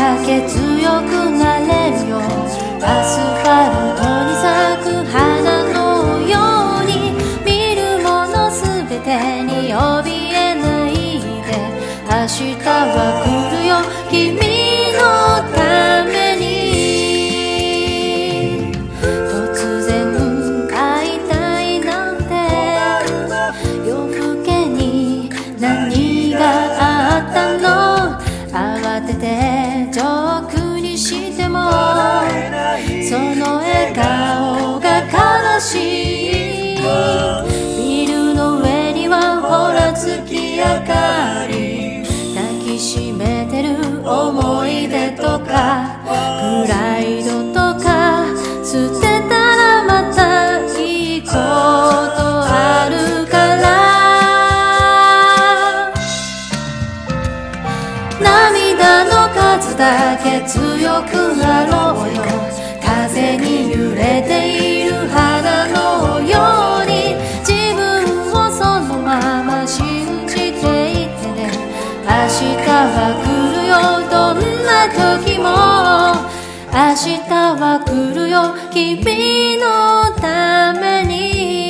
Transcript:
だけ強くなれるよ。アスファルトに咲く花のように、見るものすべてに怯えないで。明日は来るよ、君のために。突然会いたいなんて、夜更けに何があったの。慌ててジョークにしても、その笑顔が悲しい。ビルの上にはほら月明かり、抱きしめてる思い出とかプライドとか、捨てたらまたいいことあるから。涙の数だけ強くなろうよ。風に揺れている花のように、自分をそのまま信じていてね。明日は来るよ、どんな時も。明日は来るよ、君のために。